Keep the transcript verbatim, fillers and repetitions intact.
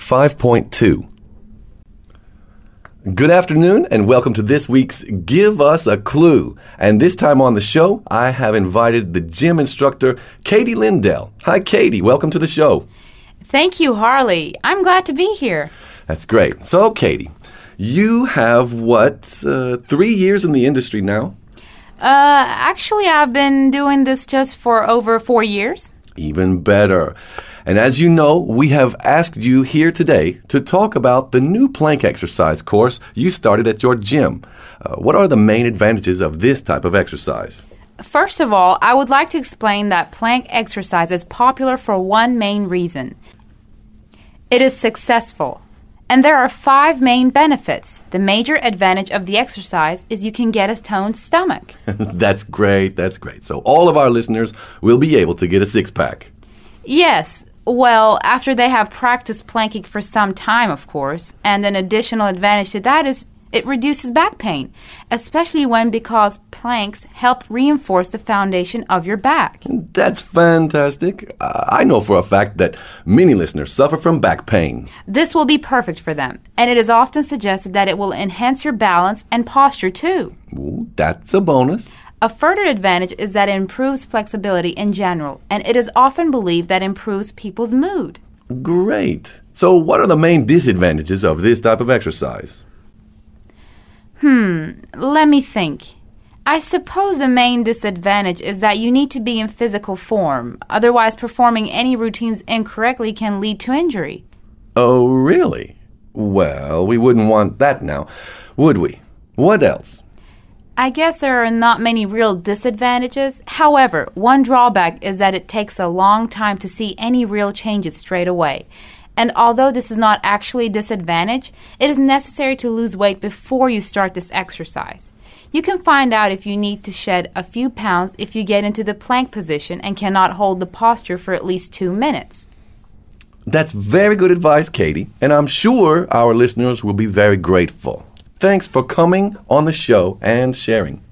five point two. Good afternoon and welcome to this week's Give Us a Clue. And this time on the show, I have invited the gym instructor, Katie Lindell. Hi, Katie. Welcome to the show. Thank you, Harley. I'm glad to be here. That's great. So, Katie, you have, what, uh, three years in the industry now? Uh, actually, I've been doing this just for over four years. Even better. And as you know, we have asked you here today to talk about the new plank exercise course you started at your gym. Uh, what are the main advantages of this type of exercise? First of all, I would like to explain that plank exercise is popular for one main reason. It is successful. And there are five main benefits. The major advantage of the exercise is you can get a toned stomach. That's great, that's great. So all of our listeners will be able to get a six-pack. Yes. Well, after they have practiced planking for some time, of course. And an additional advantage to that is it reduces back pain, especially when because planks help reinforce the foundation of your back. That's fantastic. Uh, I know for a fact that many listeners suffer from back pain. This will be perfect for them, and it is often suggested that it will enhance your balance and posture too. Ooh, that's a bonus. A further advantage is that it improves flexibility in general, and it is often believed that improves people's mood. Great. So what are the main disadvantages of this type of exercise? Hmm, let me think. I suppose the main disadvantage is that you need to be in physical form. Otherwise, performing any routines incorrectly can lead to injury. Oh, really? Well, we wouldn't want that now, would we? What else? I guess there are not many real disadvantages. However, one drawback is that it takes a long time to see any real changes straight away. And although this is not actually a disadvantage, it is necessary to lose weight before you start this exercise. You can find out if you need to shed a few pounds if you get into the plank position and cannot hold the posture for at least two minutes. That's very good advice, Katie, and I'm sure our listeners will be very grateful. Thanks for coming on the show and sharing.